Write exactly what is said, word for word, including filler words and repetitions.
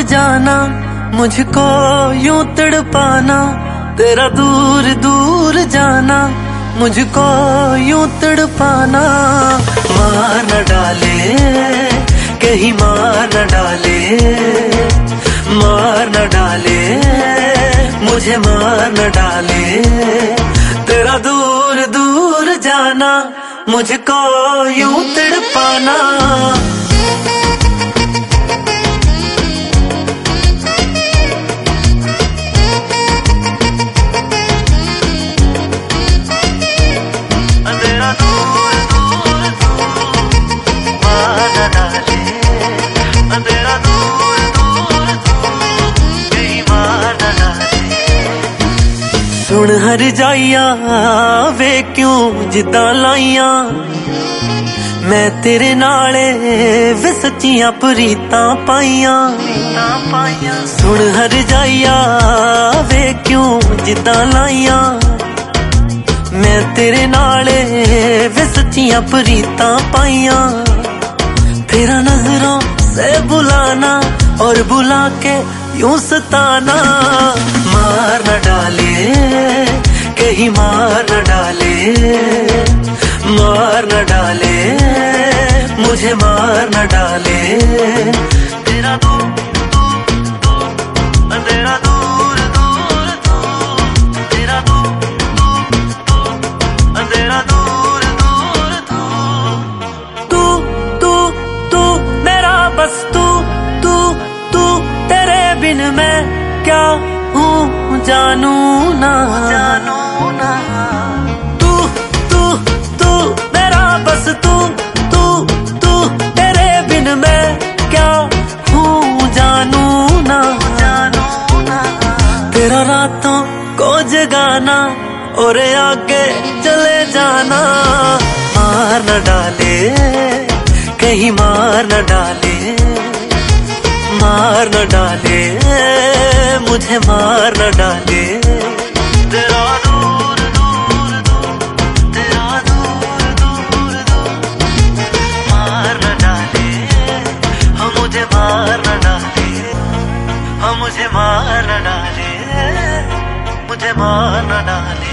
जाना, मुझको यूं तड़पाना, तेरा दूर दूर जाना, मुझको यूं तड़पाना। मार न डाले कहीं मार न डाले, मार न डाले मुझे मार न डाले, तेरा दूर दूर जाना, मुझको यूं तड़पाना। सुन हर जाइया वे क्यों जिद्दां लाइया, मैं तेरे नाले वे सच्चियां प्रीतां पाइया। सुन हर जाइया वे क्यों जिद्दां लाइया, मैं तेरे नाले वे सच्चियां प्रीतां पाइया। तेरा नजरों से बुलाना और बुला के यूं सताना। मार न डाले कहीं मार न डाले, मार न डाले मुझे मार न डाले, तेरा दूर दूर दूर, तेरा दूर दूर दूर, तेरा दूर दूर दूर, तेरा दूर दूर दूर। तू तू तू मेरा बस तू तू तू, तेरे बिन मैं क्या हूँ जानू ना जानू ना। तू तू तू मेरा बस तू तू तू, तेरे बिन मैं क्या हूँ जानू ना जानू ना। तेरा रातों को जगाना और आगे चले जाना। मार न डाले कहीं मार न डाले, मार न डाले मुझे मार न डाले, तेरा दूर दूर दूर, तेरा दूर दूर दूर। मार न डाले हम मुझे मार न डाले, हम मुझे मार न डाले, मुझे मार न डाले।